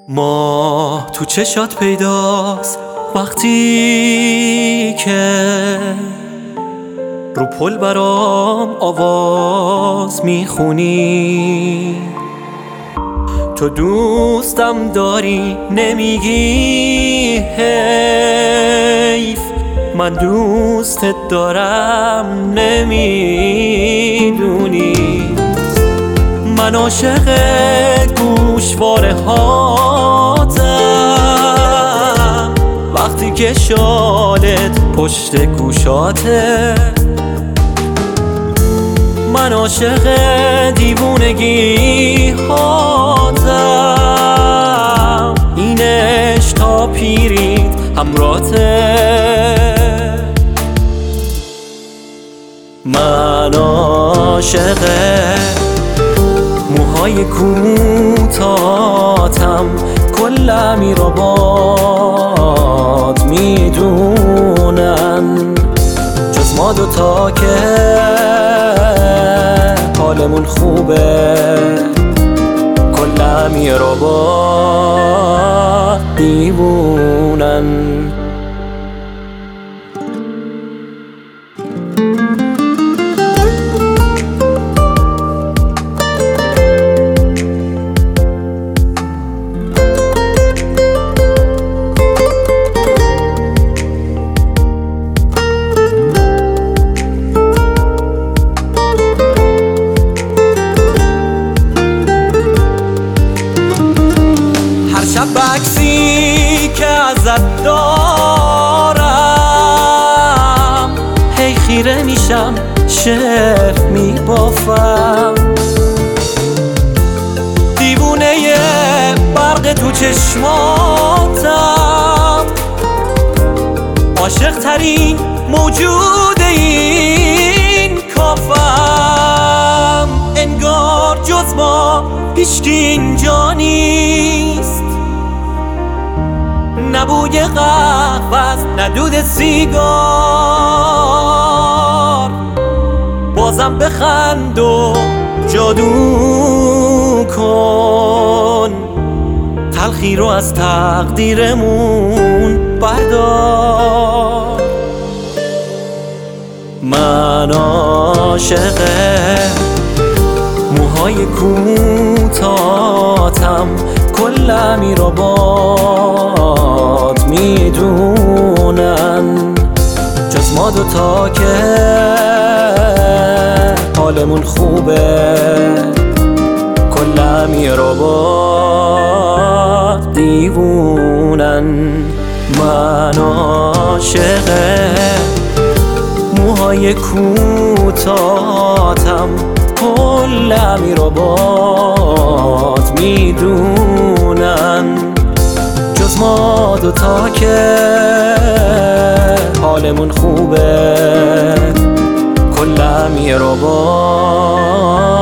ماه تو چشات پیداست وقتی که رو پل برام آواز میخونی. تو دوستم داری نمیگی حیف، من دوستت دارم نمیدونی. من عاشق گوشواره هاتم وقتی که شالت پشت گوشاته. من عاشق دیوونگی هاتم، اینش تا پیریت همراته. من عاشق موهای کوتاه‌تم، کل امیرآباد میدونن جز ما دوتا که حالمون خوبه. کل امیرآباد دیوونن. عکسی که ازت دارم هی خیره میشم، شعر میبافم. دیوونه برق تو چشماتم، عاشق ترین موجود این کافم. انگار جز ما هیچکی اینجا نیست، نه بوی قهوه است نه دود سیگار. بازم بخند و جادو کن، تلخی رو از تقدیرمون بردار. من عاشق موهای کوتاه‌تم، کل امیرآباد میدونن جز ما دوتا که حالمون خوبه. کل امیرآباد دیوونن. من عاشق موهای کوتاه‌تم، کل امیرآباد میدونن جز ما دوتا که حالمون خوبه. کل امیرآباد